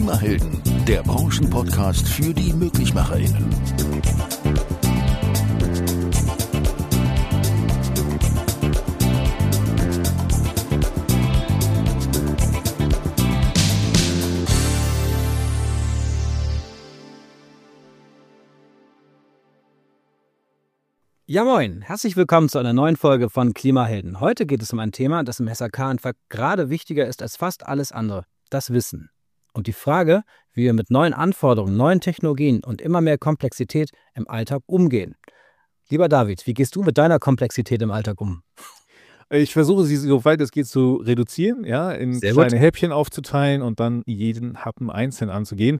Klimahelden, der Branchenpodcast für die MöglichmacherInnen. Ja moin, herzlich willkommen zu einer neuen Folge von Klimahelden. Heute geht es um ein Thema, das im SAK-Handwerk gerade wichtiger ist als fast alles andere, das Wissen. Und die Frage, wie wir mit neuen Anforderungen, neuen Technologien und immer mehr Komplexität im Alltag umgehen. Lieber David, wie gehst du mit deiner Komplexität im Alltag um? Ich versuche sie, soweit es geht, zu reduzieren, ja, in Sehr kleine gut. Häppchen aufzuteilen und dann jeden Happen einzeln anzugehen.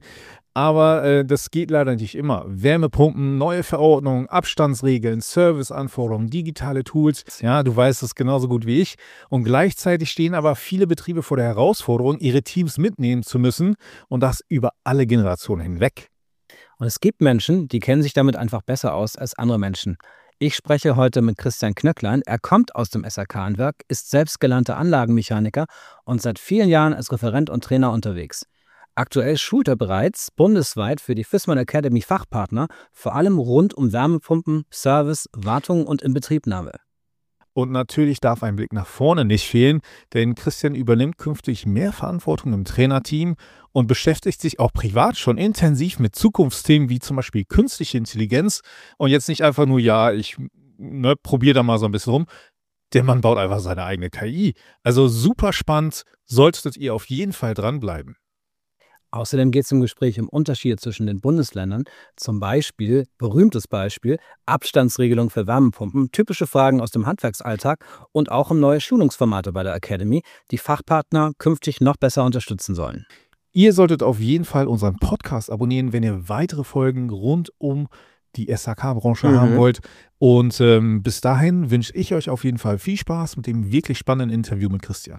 Aber das geht leider nicht immer. Wärmepumpen, neue Verordnungen, Abstandsregeln, Serviceanforderungen, digitale Tools. Ja, du weißt es genauso gut wie ich. Und gleichzeitig stehen aber viele Betriebe vor der Herausforderung, ihre Teams mitnehmen zu müssen und das über alle Generationen hinweg. Und es gibt Menschen, die kennen sich damit einfach besser aus als andere Menschen. Ich spreche heute mit Christian Knöcklein. Er kommt aus dem SAK-Handwerk, ist selbst gelernter Anlagenmechaniker und seit vielen Jahren als Referent und Trainer unterwegs. Aktuell schult er bereits bundesweit für die Viessmann Academy Fachpartner, vor allem rund um Wärmepumpen, Service, Wartung und Inbetriebnahme. Und natürlich darf ein Blick nach vorne nicht fehlen, denn Christian übernimmt künftig mehr Verantwortung im Trainerteam und beschäftigt sich auch privat schon intensiv mit Zukunftsthemen wie zum Beispiel künstliche Intelligenz. Und jetzt nicht einfach nur, ich probiere da mal so ein bisschen rum. Der Mann baut einfach seine eigene KI. Also super spannend, solltet ihr auf jeden Fall dranbleiben. Außerdem geht es im Gespräch um Unterschiede zwischen den Bundesländern, zum Beispiel, berühmtes Beispiel, Abstandsregelung für Wärmepumpen, typische Fragen aus dem Handwerksalltag und auch um neue Schulungsformate bei der Academy, die Fachpartner künftig noch besser unterstützen sollen. Ihr solltet auf jeden Fall unseren Podcast abonnieren, wenn ihr weitere Folgen rund um die SAK-Branche haben wollt. Und bis dahin wünsche ich euch auf jeden Fall viel Spaß mit dem wirklich spannenden Interview mit Christian.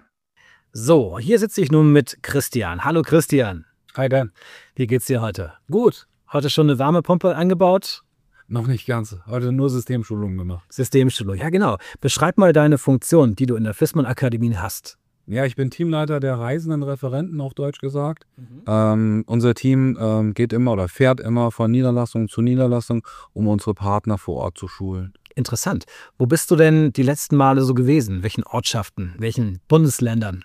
So, hier sitze ich nun mit Christian. Hallo Christian. Hi Dan. Wie geht's dir heute? Gut. Heute schon eine Wärmepumpe eingebaut? Noch nicht ganz. Heute nur Systemschulungen gemacht. Systemschulung, ja genau. Beschreib mal deine Funktion, die du in der Viessmann Akademie hast. Ja, ich bin Teamleiter der reisenden Referenten, auf Deutsch gesagt. Unser Team geht immer oder fährt immer von Niederlassung zu Niederlassung, um unsere Partner vor Ort zu schulen. Interessant. Wo bist du denn die letzten Male so gewesen? Welchen Ortschaften? Welchen Bundesländern?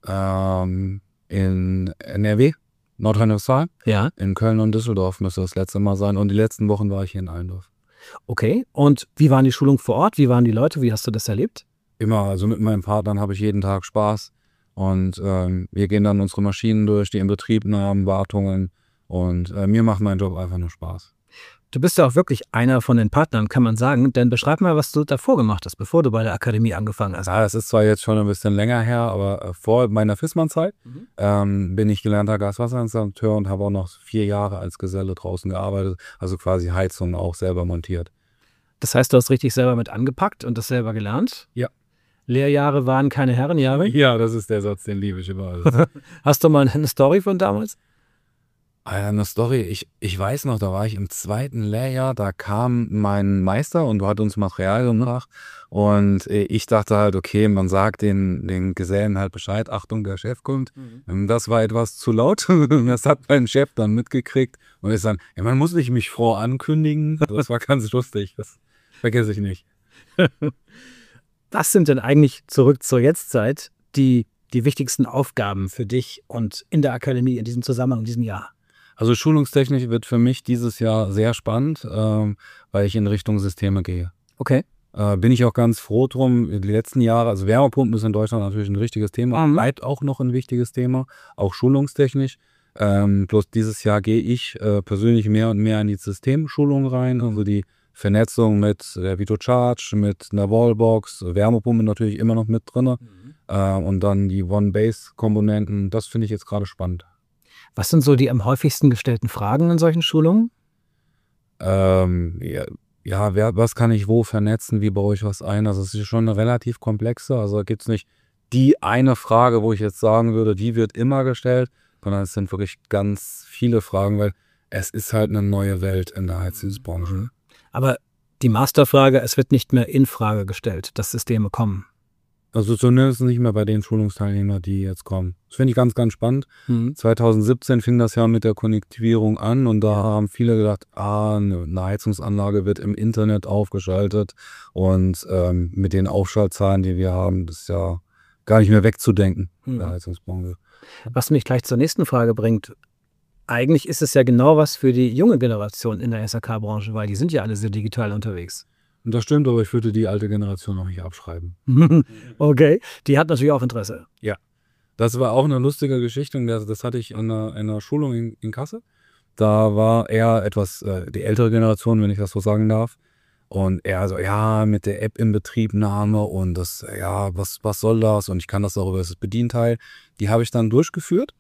In NRW, Nordrhein-Westfalen, Ja. in Köln und Düsseldorf müsste das letzte Mal sein. Und die letzten Wochen war ich hier in Allendorf. Okay. Und wie waren die Schulungen vor Ort? Wie waren die Leute? Wie hast du das erlebt? Immer, also mit meinen Partnern habe ich jeden Tag Spaß. Und wir gehen dann unsere Maschinen durch, die Inbetriebnahmen, Wartungen. Und mir macht mein Job einfach nur Spaß. Du bist ja auch wirklich einer von den Partnern, kann man sagen. Denn beschreib mal, was du davor gemacht hast, bevor du bei der Akademie angefangen hast. Ja, das ist zwar jetzt schon ein bisschen länger her, aber vor meiner Viessmann-Zeit bin ich gelernter Gaswasserinstallateur und habe auch noch 4 Jahre als Geselle draußen gearbeitet. Also quasi Heizung auch selber montiert. Das heißt, du hast richtig selber mit angepackt und das selber gelernt? Ja. Lehrjahre waren keine Herrenjahre? Ja, das ist der Satz, den liebe ich überall. Hast du mal eine Story von damals? Eine Story, ich weiß noch, da war ich im 2. Lehrjahr, da kam mein Meister und hat uns Material gemacht und ich dachte halt, okay, man sagt den Gesellen halt Bescheid, Achtung, der Chef kommt. Das war etwas zu laut, das hat mein Chef dann mitgekriegt und ist dann, ja, man muss nicht mich vor ankündigen, das war ganz lustig, das vergesse ich nicht. Was sind denn eigentlich zurück zur Jetztzeit die wichtigsten Aufgaben für dich und in der Akademie in diesem Zusammenhang, in diesem Jahr? Also Schulungstechnik wird für mich dieses Jahr sehr spannend, weil ich in Richtung Systeme gehe. Okay. Bin ich auch ganz froh drum. Die letzten Jahre, also Wärmepumpen ist in Deutschland natürlich ein richtiges Thema, bleibt auch noch ein wichtiges Thema, auch schulungstechnisch. Bloß dieses Jahr gehe ich persönlich mehr und mehr in die Systemschulung rein, also die Vernetzung mit der VitoCharge, mit einer Wallbox, Wärmepumpe natürlich immer noch mit drin und dann die One-Base-Komponenten, das finde ich jetzt gerade spannend. Was sind so die am häufigsten gestellten Fragen in solchen Schulungen? Was kann ich wo vernetzen, wie baue ich was ein? Also es ist schon eine relativ komplexe, also gibt es nicht die eine Frage, wo ich jetzt sagen würde, die wird immer gestellt, sondern es sind wirklich ganz viele Fragen, weil es ist halt eine neue Welt in der Heizungsbranche. Aber die Masterfrage, es wird nicht mehr in Frage gestellt, dass Systeme kommen. Also zumindest nicht mehr bei den Schulungsteilnehmern, die jetzt kommen. Das finde ich ganz, ganz spannend. 2017 fing das ja mit der Konnektivierung an und da haben viele gedacht, eine Heizungsanlage wird im Internet aufgeschaltet und mit den Aufschaltzahlen, die wir haben, das ist ja gar nicht mehr wegzudenken, der Heizungsbranche. Was mich gleich zur nächsten Frage bringt. Eigentlich ist es ja genau was für die junge Generation in der SAK-Branche, weil die sind ja alle sehr digital unterwegs. Und das stimmt, aber ich würde die alte Generation noch nicht abschreiben. Okay, die hat natürlich auch Interesse. Ja, das war auch eine lustige Geschichte und das hatte ich in einer Schulung in Kassel. Da war er etwas, die ältere Generation, wenn ich das so sagen darf. Und er so, ja, mit der App-Inbetriebnahme und das, ja, was soll das? Und ich kann das auch über das Bedienteil. Die habe ich dann durchgeführt.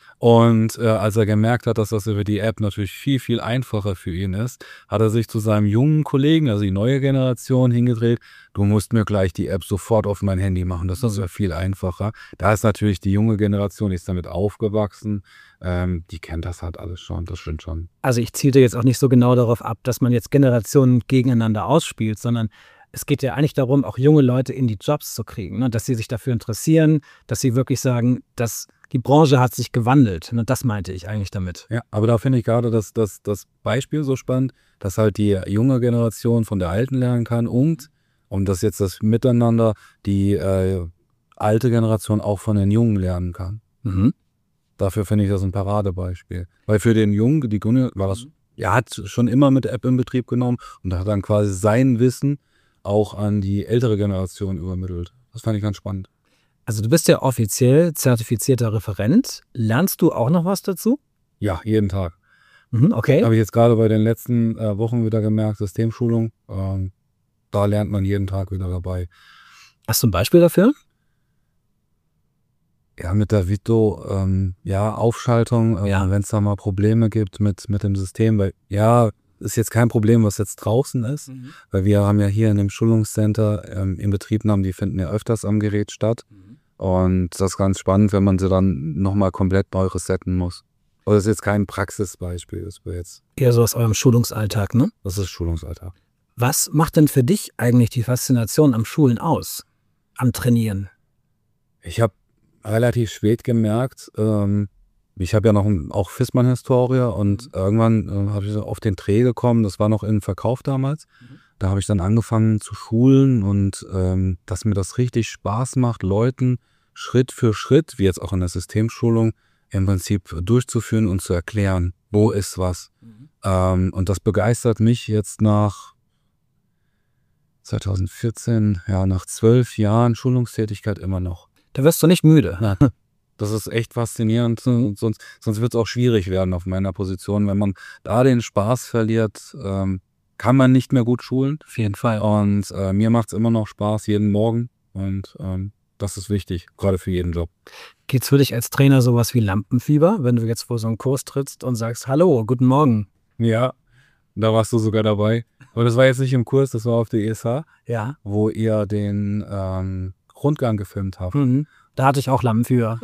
Und als er gemerkt hat, dass das über die App natürlich viel, viel einfacher für ihn ist, hat er sich zu seinem jungen Kollegen, also die neue Generation, hingedreht. Du musst mir gleich die App sofort auf mein Handy machen. Das ist ja viel einfacher. Da ist natürlich die junge Generation, die ist damit aufgewachsen. Die kennt das halt alles schon, das stimmt schon. Also ich zielte jetzt auch nicht so genau darauf ab, dass man jetzt Generationen gegeneinander ausspielt, sondern es geht ja eigentlich darum, auch junge Leute in die Jobs zu kriegen, ne? Dass sie sich dafür interessieren, dass sie wirklich sagen, dass die Branche hat sich gewandelt. Und das meinte ich eigentlich damit. Ja, aber da finde ich gerade das Beispiel so spannend, dass halt die junge Generation von der alten lernen kann und dass jetzt das Miteinander die alte Generation auch von den Jungen lernen kann. Dafür finde ich das ein Paradebeispiel. Weil für den Jungen, die Kunde war das, er hat schon immer mit der App in Betrieb genommen und hat dann quasi sein Wissen auch an die ältere Generation übermittelt. Das fand ich ganz spannend. Also du bist ja offiziell zertifizierter Referent. Lernst du auch noch was dazu? Ja, jeden Tag. Okay. Habe ich jetzt gerade bei den letzten Wochen wieder gemerkt, Systemschulung, da lernt man jeden Tag wieder dabei. Hast du ein Beispiel dafür? Ja, mit der Vito, Aufschaltung, wenn es da mal Probleme gibt mit dem System, weil ist jetzt kein Problem, was jetzt draußen ist, weil wir haben ja hier in dem Schulungscenter Inbetriebnahmen, die finden ja öfters am Gerät statt und das ist ganz spannend, wenn man sie dann nochmal komplett neu resetten muss. Aber das ist jetzt kein Praxisbeispiel, das wir jetzt. Eher so aus eurem Schulungsalltag, ne? Das ist Schulungsalltag. Was macht denn für dich eigentlich die Faszination am Schulen aus? Am Trainieren? Ich habe relativ spät gemerkt, ich habe ja noch auch FISMAN-Historie und irgendwann habe ich auf den Dreh gekommen, das war noch im Verkauf damals. Da habe ich dann angefangen zu schulen und dass mir das richtig Spaß macht, Leuten Schritt für Schritt, wie jetzt auch in der Systemschulung, im Prinzip durchzuführen und zu erklären, wo ist was. Und das begeistert mich jetzt nach 2014, nach 12 Jahren Schulungstätigkeit immer noch. Da wirst du nicht müde. Ja. Das ist echt faszinierend, sonst wird es auch schwierig werden auf meiner Position. Wenn man da den Spaß verliert, kann man nicht mehr gut schulen. Auf jeden Fall. Und mir macht es immer noch Spaß, jeden Morgen. Und das ist wichtig, gerade für jeden Job. Geht's für dich als Trainer sowas wie Lampenfieber, wenn du jetzt vor so einen Kurs trittst und sagst, hallo, guten Morgen? Ja, da warst du sogar dabei. Aber das war jetzt nicht im Kurs, das war auf der ESH, wo ihr den Rundgang gefilmt habt. Da hatte ich auch Lampenfieber.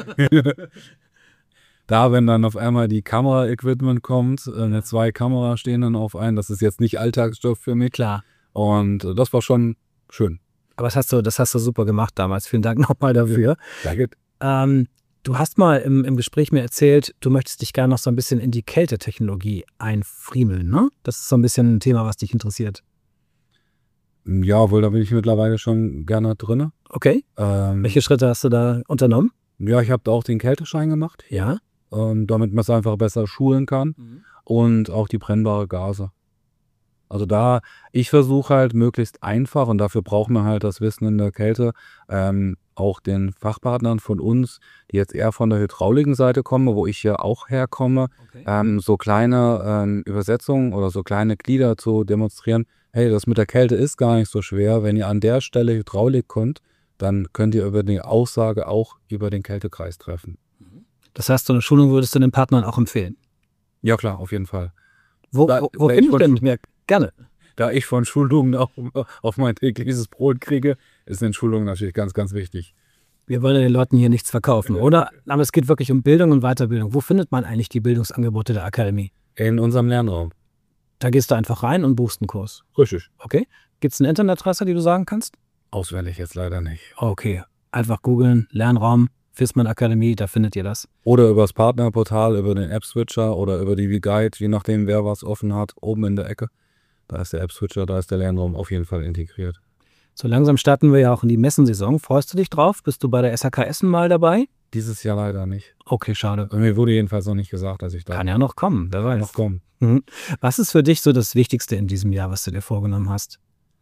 Da, wenn dann auf einmal die Kamera-Equipment kommt, 2 Kameras stehen dann auf einen, das ist jetzt nicht Alltagsstoff für mich. Klar. Und das war schon schön. Aber das hast du super gemacht damals. Vielen Dank nochmal dafür. Danke. Du hast mal im Gespräch mir erzählt, du möchtest dich gerne noch so ein bisschen in die Kältetechnologie einfriemeln, ne? Das ist so ein bisschen ein Thema, was dich interessiert. Ja, wohl, da bin ich mittlerweile schon gerne drin. Okay. Welche Schritte hast du da unternommen? Ja, ich habe da auch den Kälteschein gemacht. Ja. Damit man es einfach besser schulen kann. Und auch die brennbare Gase. Also ich versuche halt möglichst einfach, und dafür brauchen wir halt das Wissen in der Kälte, auch den Fachpartnern von uns, die jetzt eher von der Hydraulikenseite kommen, wo ich ja auch herkomme, so kleine Übersetzungen oder so kleine Glieder zu demonstrieren. Hey, das mit der Kälte ist gar nicht so schwer. Wenn ihr an der Stelle Hydraulik könnt, dann könnt ihr über die Aussage auch über den Kältekreis treffen. Das heißt, so eine Schulung würdest du den Partnern auch empfehlen? Ja klar, auf jeden Fall. Wo findest du denn mehr? Gerne. Da ich von Schulungen auch auf mein tägliches Brot kriege, ist eine Schulung natürlich ganz, ganz wichtig. Wir wollen ja den Leuten hier nichts verkaufen, oder? Aber es geht wirklich um Bildung und Weiterbildung. Wo findet man eigentlich die Bildungsangebote der Akademie? In unserem Lernraum. Da gehst du einfach rein und buchst einen Kurs. Richtig. Okay. Gibt es eine Internetadresse, die du sagen kannst? Auswendig jetzt leider nicht. Okay. Einfach googeln, Lernraum, Fissmann Akademie, da findet ihr das. Oder über das Partnerportal, über den App-Switcher oder über die V-Guide, je nachdem, wer was offen hat, oben in der Ecke. Da ist der App-Switcher, da ist der Lernraum auf jeden Fall integriert. So langsam starten wir ja auch in die Messensaison. Freust du dich drauf? Bist du bei der SHK Essen mal dabei? Dieses Jahr leider nicht. Okay, schade. Mir wurde jedenfalls noch nicht gesagt, dass ich da Kann ja noch kommen, wer weiß. noch kommen. Was ist für dich so das Wichtigste in diesem Jahr, was du dir vorgenommen hast?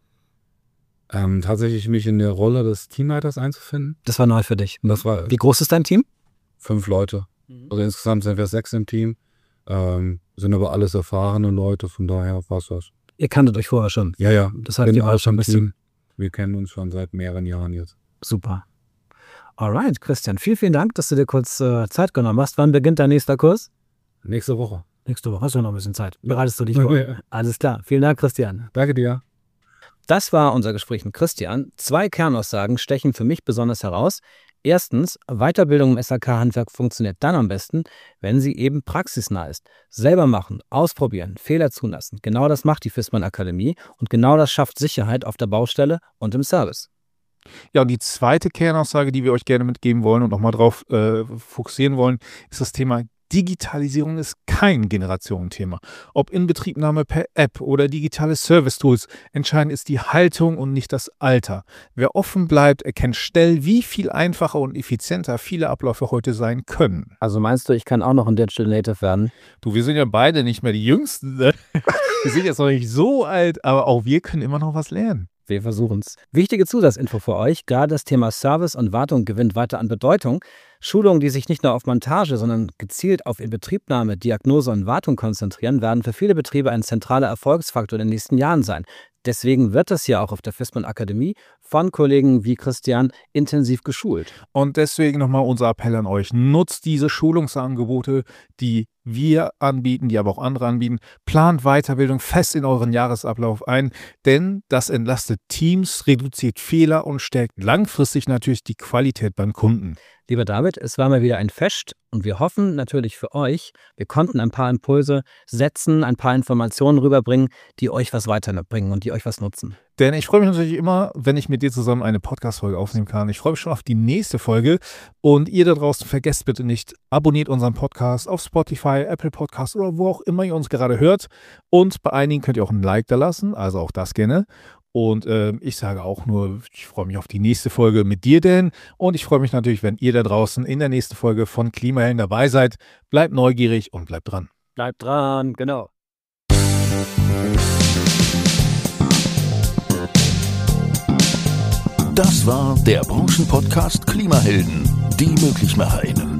Tatsächlich mich in der Rolle des Teamleiters einzufinden. Das war neu für dich. Und das war Wie groß ist dein Team? 5 Leute. Also insgesamt sind wir 6 im Team. Sind aber alles erfahrene Leute, von daher passt das. Ihr kanntet euch vorher schon. Ja. Das heißt, ihr auch schon ein bisschen. Wir kennen uns schon seit mehreren Jahren jetzt. Super. Alright, Christian, vielen Dank, dass du dir kurz Zeit genommen hast. Wann beginnt dein nächster Kurs? Nächste Woche. Nächste Woche, hast du noch ein bisschen Zeit. Bereitest du dich vor? Ja. Alles klar, vielen Dank, Christian. Danke dir. Das war unser Gespräch mit Christian. 2 Kernaussagen stechen für mich besonders heraus. Erstens, Weiterbildung im SHK-Handwerk funktioniert dann am besten, wenn sie eben praxisnah ist. Selber machen, ausprobieren, Fehler zulassen. Genau das macht die Fissmann Akademie und genau das schafft Sicherheit auf der Baustelle und im Service. Ja, und die zweite Kernaussage, die wir euch gerne mitgeben wollen und nochmal drauf fokussieren wollen, ist das Thema Digitalisierung ist kein Generationenthema. Ob Inbetriebnahme per App oder digitale Service-Tools, entscheidend ist die Haltung und nicht das Alter. Wer offen bleibt, erkennt schnell, wie viel einfacher und effizienter viele Abläufe heute sein können. Also meinst du, ich kann auch noch ein Digital Native werden? Du, wir sind ja beide nicht mehr die Jüngsten. Ne? Wir sind jetzt noch nicht so alt, aber auch wir können immer noch was lernen. Wir versuchen's. Wichtige Zusatzinfo für euch, gerade das Thema Service und Wartung gewinnt weiter an Bedeutung. Schulungen, die sich nicht nur auf Montage, sondern gezielt auf Inbetriebnahme, Diagnose und Wartung konzentrieren, werden für viele Betriebe ein zentraler Erfolgsfaktor in den nächsten Jahren sein. Deswegen wird das hier auch auf der Fissmann Akademie von Kollegen wie Christian intensiv geschult. Und deswegen nochmal unser Appell an euch. Nutzt diese Schulungsangebote, die wir anbieten, die aber auch andere anbieten. Plant Weiterbildung fest in euren Jahresablauf ein, denn das entlastet Teams, reduziert Fehler und stärkt langfristig natürlich die Qualität beim Kunden. Lieber David, es war mal wieder ein Fest und wir hoffen natürlich für euch, wir konnten ein paar Impulse setzen, ein paar Informationen rüberbringen, die euch was weiterbringen und die euch was nutzen. Denn ich freue mich natürlich immer, wenn ich mit dir zusammen eine Podcast-Folge aufnehmen kann. Ich freue mich schon auf die nächste Folge. Und ihr da draußen, vergesst bitte nicht, abonniert unseren Podcast auf Spotify, Apple Podcasts oder wo auch immer ihr uns gerade hört. Und bei einigen könnt ihr auch ein Like da lassen, also auch das gerne. Und ich sage auch nur, ich freue mich auf die nächste Folge mit dir, Dan. Und ich freue mich natürlich, wenn ihr da draußen in der nächsten Folge von Klimahelden dabei seid. Bleibt neugierig und bleibt dran. Bleibt dran, genau. Das war der Branchenpodcast Klimahelden, die Möglichmacherinnen.